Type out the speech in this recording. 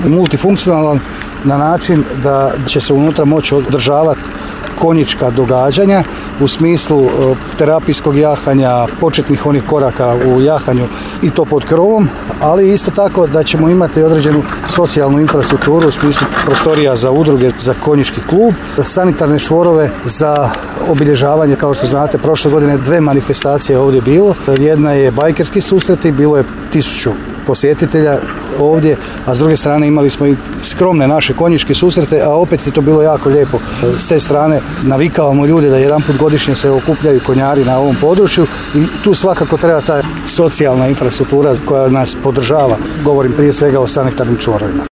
multifunkcionalan na način da će se unutra moći održavati konjička događanja u smislu terapijskog jahanja, početnih onih koraka u jahanju i to pod krovom, ali isto tako da ćemo imati određenu socijalnu infrastrukturu u smislu prostorija za udruge, za konjički klub, sanitarne čvorove za obilježavanje. Kao što znate, prošle godine 2 manifestacije ovdje bilo. Jedna je bajkerski susreti, bilo je 1000 posjetitelja ovdje, a s druge strane imali smo i skromne naše konjičke susrete, a opet je to bilo jako lijepo. S te strane navikavamo ljude da jedanput godišnje se okupljaju konjari na ovom području i tu svakako treba ta socijalna infrastruktura koja nas podržava. Govorim prije svega o sanitarnim čvorovima.